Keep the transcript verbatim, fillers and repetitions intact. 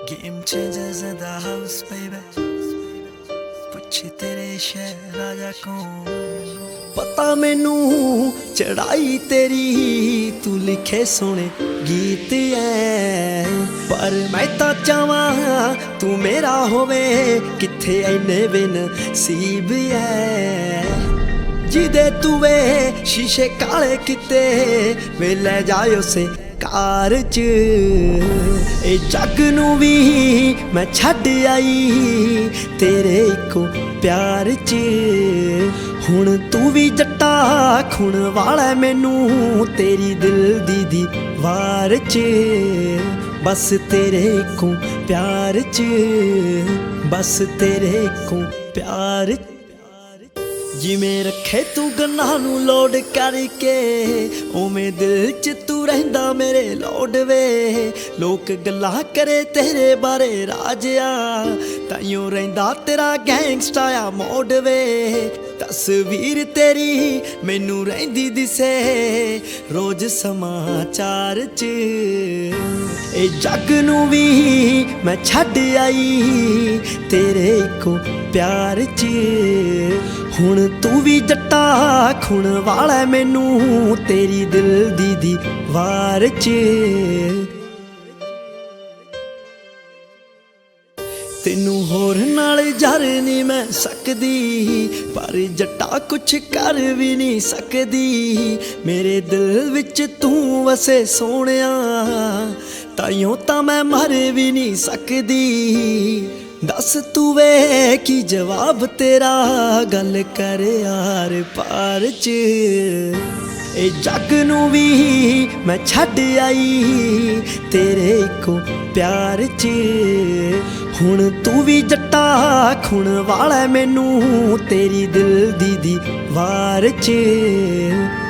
Game changers in the house, baby. ਪੁੱਛੇ ਤੇਰੇ ਸ਼ਹਿਰ ਰਾਜਾ ਕੌਣ ਪਤਾ ਮੈਨੂੰ ਚੜਾਈ ਤੇਰੀ ਤੂੰ ਲਿਖੇ ਸੋਹਣੇ ਗੀਤ ਐ ਪਰ ਮੈਂ ਤਾਂ ਚਾਹਾਂ ਤੂੰ ਮੇਰਾ ਹੋਵੇ ਕਿੱਥੇ ਐਨੇ ਬਿਨ ਸੀਬ ਐ ਜਿਹਦੇ ਤੂੰ ਵੇ ਸ਼ੀਸ਼ੇ ਕਾਲੇ ਕਿਤੇ ਵੇ ਲੈ ਜਾਇਓ ਸੇ ਕਾਰ ਚ ਇਹ ਜੱਗ ਨੂੰ ਵੀ ਮੈਂ ਛੱਡ ਆਈ ਤੇਰੇ ਇੱਕੋ ਪਿਆਰ ਚ ਹੁਣ ਤੂੰ ਵੀ ਜੱਟਾ ਖੁਣ ਵਾਲਾ ਮੈਨੂੰ ਤੇਰੀ ਦਿਲ ਦੀ ਦੀਵਾਰ ਚ ਬਸ ਤੇਰੇ ਇੱਕੋ ਪਿਆਰ ਚ ਬਸ ਤੇਰੇ ਇੱਕੋ ਪਿਆਰ ਚ ਜਿਵੇਂ ਰੱਖੇ ਤੂੰ ਗੰਨਾਂ ਨੂੰ ਲੋਡ ਕਰਕੇ ਉਵੇਂ ਦਿਲ ਚ ਤੂੰ ਰਹਿੰਦਾ ਮੇਰੇ ਲੋਡ ਵੇ ਲੋਕ ਗੱਲਾਂ ਕਰੇ ਤੇਰੇ ਬਾਰੇ ਰਾਜਿਆ ਤਾਈਓ ਰਹਿੰਦਾ ਤੇਰਾ ਗੈਂਗਸਟਾ ਆ ਮੋਡ ਵੇ ਤਸਵੀਰ ਤੇਰੀ ਮੈਨੂੰ ਰਹਿੰਦੀ ਦਿਸੇ ਰੋਜ਼ ਸਮਾਚਾਰ ਚ ਇਹ ਜੱਗ ਨੂੰ ਵੀ ਮੈਂ ਛੱਡ ਆਈ ਤੇਰੇ ਇੱਕੋ ਪਿਆਰ ਚ ਹੁਣ ਤੂੰ ਵੀ ਜੱਟਾ ਖੁਣ ਵਾਲਾ ਮੈਨੂੰ ਤੇਰੀ ਦਿਲ ਦੀ ਦੀਵਾਰ ਚ ਤੈਨੂੰ ਹੋਰ ਨਾਲ ਜਰ ਨਹੀਂ ਮੈਂ ਸਕਦੀ ਪਰ ਜੱਟਾ ਕੁਛ ਕਰ ਵੀ ਨਹੀਂ ਸਕਦੀ ਮੇਰੇ ਦਿਲ ਵਿੱਚ ਤੂੰ ਵਸੇ ਸੋਹਣਿਆ ਤਾਈਓ ਤਾਂ ਮੈਂ ਮਰ ਵੀ ਨਹੀਂ ਸਕਦੀ ਦੱਸ ਤੂੰ ਵੇ ਕੀ ਜਵਾਬ ਤੇਰਾ ਗੱਲ ਕਰ ਯਾਰ ਪਾਰ ਚ ਇਹ ਜੱਗ ਨੂੰ ਵੀ ਮੈਂ ਛੱਡ ਆਈ ਤੇਰੇ ਇੱਕੋ ਪਿਆਰ ਚ ਹੁਣ ਤੂੰ ਵੀ ਜੱਟਾ ਖੁਣ ਵਾਲਾ ਮੈਨੂੰ ਤੇਰੀ ਦਿਲ ਦੀ ਦੀਵਾਰ ਚ